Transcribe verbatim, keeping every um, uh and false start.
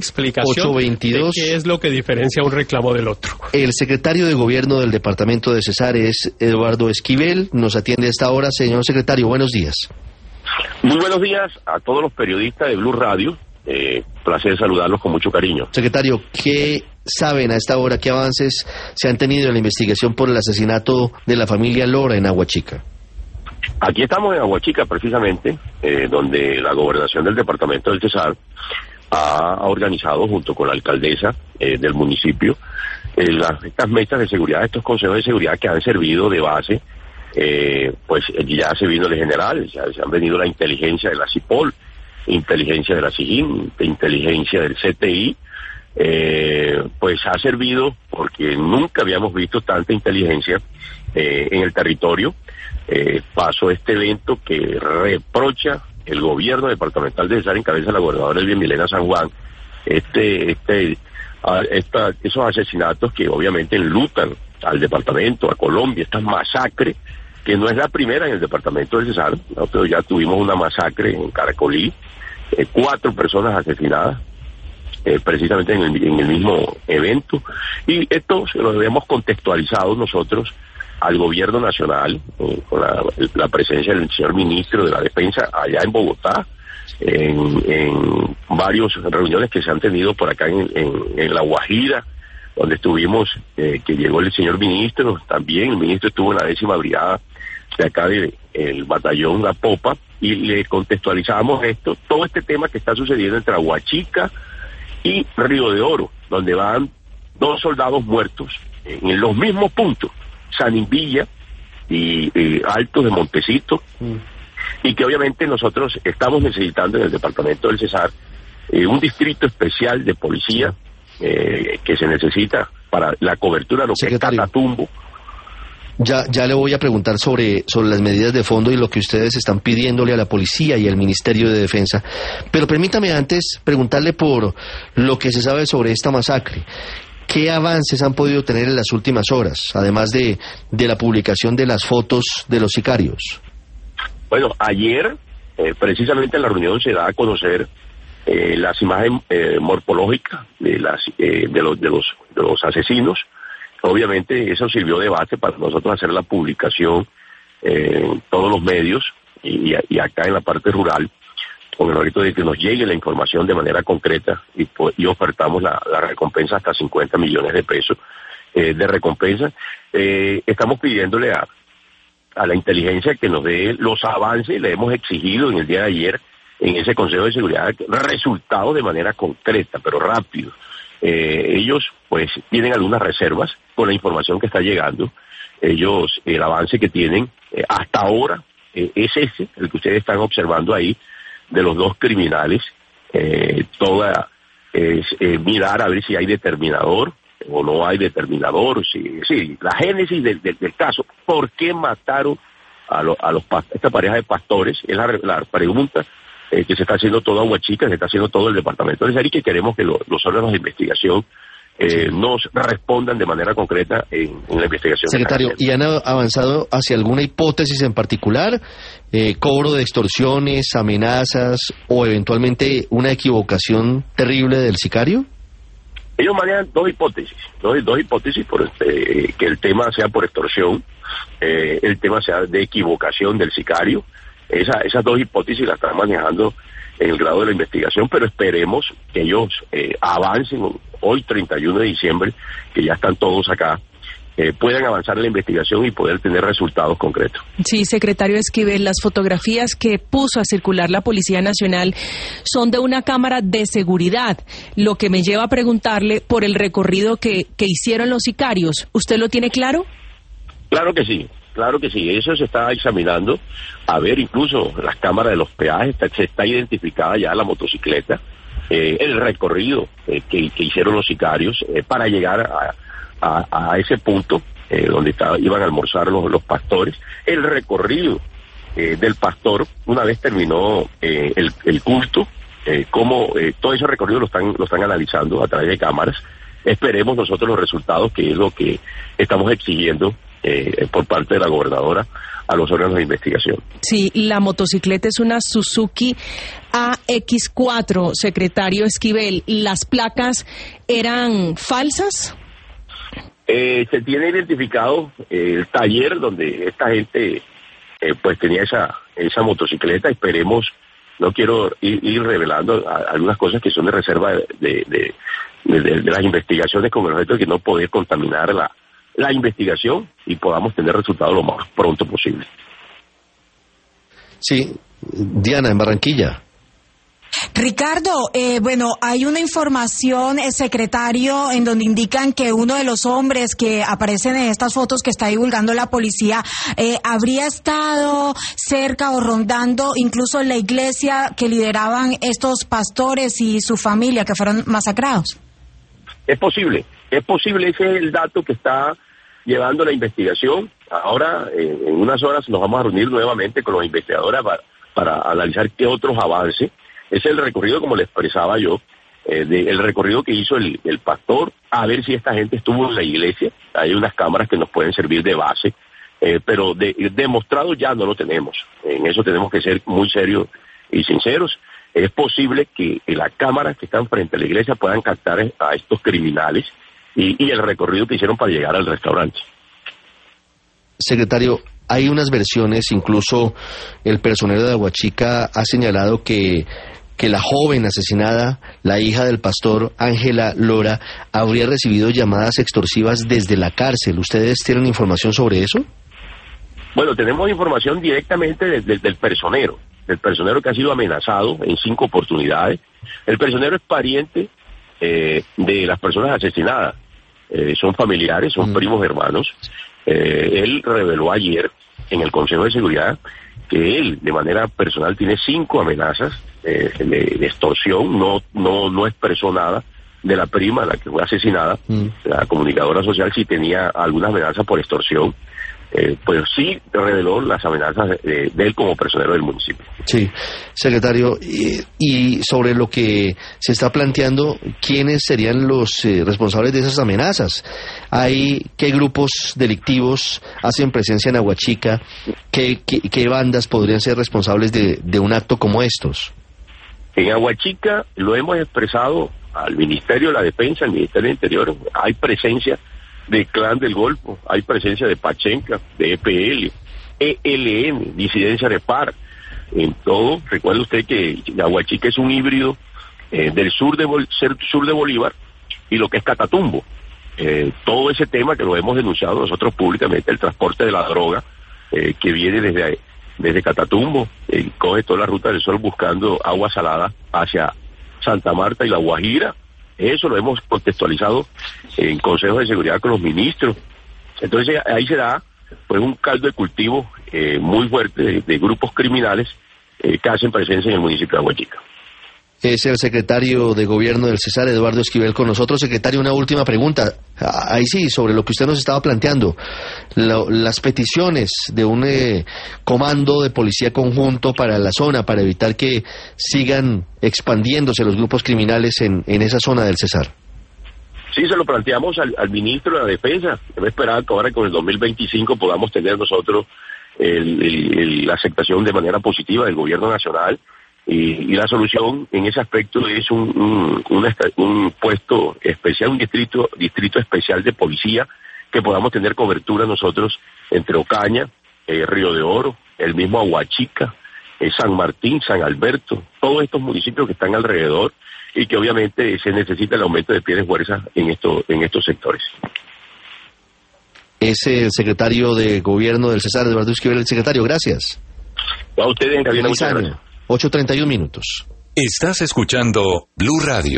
explicación ocho veintidós. de qué es lo que diferencia un reclamo del otro. El secretario de Gobierno del Departamento de Cesar es Eduardo Esquivel. Nos atiende a esta hora. Señor secretario, buenos días. Muy buenos días a todos los periodistas de Blue Radio. Eh, placer saludarlos con mucho cariño. Secretario, ¿qué saben a esta hora? ¿Qué avances se han tenido en la investigación por el asesinato de la familia Lora en Aguachica? Aquí estamos en Aguachica, precisamente, eh, donde la gobernación del departamento del Cesar ha organizado, junto con la alcaldesa eh, del municipio, eh, las, estas mesas de seguridad, estos consejos de seguridad que han servido de base. Eh, pues ya se vino el general, ya se han venido la inteligencia de la CIPOL, inteligencia de la SIGIN, inteligencia del C T I, eh, pues ha servido porque nunca habíamos visto tanta inteligencia eh, en el territorio. Eh, pasó este evento que reprocha el gobierno departamental de Cesar en cabeza de la gobernadora Elvia Milena San Juan, este, este, a, esta, esos asesinatos que obviamente enlutan al departamento, a Colombia, esta masacre que no es la primera en el departamento del Cesar. Nosotros ya tuvimos una masacre en Caracolí, eh, cuatro personas asesinadas, eh, precisamente en el, en el mismo evento, y esto se lo hemos contextualizado nosotros al gobierno nacional, eh, con la, la presencia del señor ministro de la Defensa allá en Bogotá, en, en varias reuniones que se han tenido por acá en, en, en La Guajira, donde estuvimos, eh, que llegó el señor ministro, también el ministro estuvo en la décima brigada de acá del de, batallón La Popa, y le contextualizamos esto, todo este tema que está sucediendo entre Aguachica y Río de Oro, donde van dos soldados muertos en los mismos puntos, Sanivilla y eh, Altos de Montecito, mm. y que obviamente nosotros estamos necesitando en el departamento del Cesar eh, un distrito especial de policía eh, que se necesita para la cobertura de lo Secretario. que es Catatumbo. Ya, ya le voy a preguntar sobre, sobre las medidas de fondo y lo que ustedes están pidiéndole a la policía y al Ministerio de Defensa. Pero permítame antes preguntarle por lo que se sabe sobre esta masacre. ¿Qué avances han podido tener en las últimas horas, además de, de la publicación de las fotos de los sicarios? Bueno, ayer, eh, precisamente en la reunión se da a conocer eh, las imágenes eh, morfológicas de, las, eh, de, los, de, los, de los asesinos. Obviamente eso sirvió de base para nosotros hacer la publicación eh, en todos los medios y, y acá en la parte rural, con el objeto de que nos llegue la información de manera concreta y, y ofertamos la, la recompensa hasta cincuenta millones de pesos eh, de recompensa. Eh, estamos pidiéndole a, a la inteligencia que nos dé los avances, le hemos exigido en el día de ayer en ese Consejo de Seguridad resultados de manera concreta, pero rápido. Eh, ellos pues tienen algunas reservas con la información que está llegando. Ellos, el avance que tienen eh, hasta ahora eh, es ese, el que ustedes están observando ahí, de los dos criminales. Eh, toda es eh, mirar a ver si hay determinador o no hay determinador, si, sí, la génesis del, del, del caso, ¿por qué mataron a, lo, a los esta pareja de pastores? Es la, la pregunta eh, que se está haciendo toda Aguachica, se está haciendo todo el departamento de Cesar, y que queremos que lo, los órganos de investigación eh, nos respondan de manera concreta en, en la investigación. Secretario, ¿y han avanzado hacia alguna hipótesis en particular? Eh, ¿Cobro de extorsiones, amenazas o eventualmente una equivocación terrible del sicario? Ellos manejan dos hipótesis, dos, dos hipótesis, por eh, que el tema sea por extorsión, eh, el tema sea de equivocación del sicario. Esa, esas dos hipótesis las están manejando en el grado de la investigación, pero esperemos que ellos eh, avancen hoy, treinta y uno de diciembre, que ya están todos acá, eh, puedan avanzar en la investigación y poder tener resultados concretos. Sí, secretario Esquivel, las fotografías que puso a circular la Policía Nacional son de una cámara de seguridad, lo que me lleva a preguntarle por el recorrido que, que hicieron los sicarios. ¿Usted lo tiene claro? Claro que sí. Claro que sí, eso se está examinando. A ver, incluso las cámaras de los peajes, está, se está identificada ya la motocicleta, eh, el recorrido eh, que, que hicieron los sicarios eh, para llegar a, a, a ese punto eh, donde estaba, iban a almorzar los, los pastores, el recorrido eh, del pastor una vez terminó eh, el, el culto, eh, cómo eh, todo ese recorrido lo están, lo están analizando a través de cámaras. Esperemos nosotros los resultados, que es lo que estamos exigiendo eh, por parte de la gobernadora a los órganos de investigación. Sí, la motocicleta es una Suzuki A X cuatro, secretario Esquivel. ¿Las placas eran falsas? Eh, se tiene identificado eh, el taller donde esta gente eh, pues tenía esa esa motocicleta. Esperemos, no quiero ir, ir revelando a, algunas cosas que son de reserva de, de, de, de, de las investigaciones, con el objeto de que no poder contaminar la, la investigación y podamos tener resultados lo más pronto posible. Sí, Diana, en Barranquilla. Ricardo, eh, bueno, hay una información, eh, secretario, en donde indican que uno de los hombres que aparecen en estas fotos que está divulgando la policía eh, habría estado cerca o rondando incluso la iglesia que lideraban estos pastores y su familia que fueron masacrados. Es posible, es posible, ese es el dato que está llevando la investigación. Ahora, eh, en unas horas nos vamos a reunir nuevamente con los investigadores para, para analizar qué otros avances. Es el recorrido, como le expresaba yo, eh, de, el recorrido que hizo el, el pastor, a ver si esta gente estuvo en la iglesia. Hay unas cámaras que nos pueden servir de base, eh, pero de, demostrado ya no lo tenemos. En eso tenemos que ser muy serios y sinceros. Es posible que, que las cámaras que están frente a la iglesia puedan captar a estos criminales y, y el recorrido que hicieron para llegar al restaurante. Secretario, hay unas versiones, incluso el personero de Aguachica ha señalado que que la joven asesinada, la hija del pastor Ángela Lora, habría recibido llamadas extorsivas desde la cárcel. ¿Ustedes tienen información sobre eso? Bueno, tenemos información directamente desde del personero, del personero que ha sido amenazado en cinco oportunidades. El personero es pariente eh, de las personas asesinadas, eh, son familiares, son mm. primos hermanos. Eh, él reveló ayer en el Consejo de Seguridad que él, de manera personal, tiene cinco amenazas eh, de, de extorsión. No no no expresó nada de la prima, la que fue asesinada. Mm. La comunicadora social sí tenía algunas amenazas por extorsión. Eh, pues sí reveló las amenazas de, de él como personero del municipio. Sí, secretario, y, y sobre lo que se está planteando, ¿quiénes serían los eh, responsables de esas amenazas? ¿Hay qué grupos delictivos hacen presencia en Aguachica? ¿Qué, qué, qué bandas podrían ser responsables de, de un acto como estos? En Aguachica lo hemos expresado al Ministerio de la Defensa, al Ministerio del Interior. Hay presencia de Clan del Golfo, hay presencia de Pachenca, de E P L, E L N, disidencia de P A R, en todo. Recuerde usted que Aguachica es un híbrido eh, del sur de, Bol sur de Bolívar y lo que es Catatumbo. Eh, todo ese tema que lo hemos denunciado nosotros públicamente, el transporte de la droga eh, que viene desde, desde Catatumbo, eh, coge toda la Ruta del Sol buscando agua salada hacia Santa Marta y La Guajira. Eso lo hemos contextualizado en Consejo de Seguridad con los ministros. Entonces ahí se da pues un caldo de cultivo eh, muy fuerte de, de grupos criminales eh, que hacen presencia en el municipio de Aguachica. Es el secretario de Gobierno del Cesar, Eduardo Esquivel, con nosotros. Secretario, una última pregunta. Ahí sí, sobre lo que usted nos estaba planteando. Lo, las peticiones de un eh, comando de policía conjunto para la zona, para evitar que sigan expandiéndose los grupos criminales en, en esa zona del Cesar. Sí, se lo planteamos al, al ministro de la Defensa. Debe esperar que ahora con el dos mil veinticinco podamos tener nosotros el, el, el, la aceptación de manera positiva del gobierno nacional. Y, y la solución en ese aspecto es un, un, un, un puesto especial, un distrito distrito especial de policía, que podamos tener cobertura nosotros entre Ocaña, eh, Río de Oro, el mismo Aguachica, eh, San Martín, San Alberto, todos estos municipios que están alrededor y que obviamente se necesita el aumento de pie de fuerza en, esto, en estos sectores. Es el secretario de Gobierno del Cesar, Eduardo Esquivel. El secretario, gracias. A ustedes en cabina, muchas gracias. ocho treinta y un minutos. Estás escuchando Blue Radio.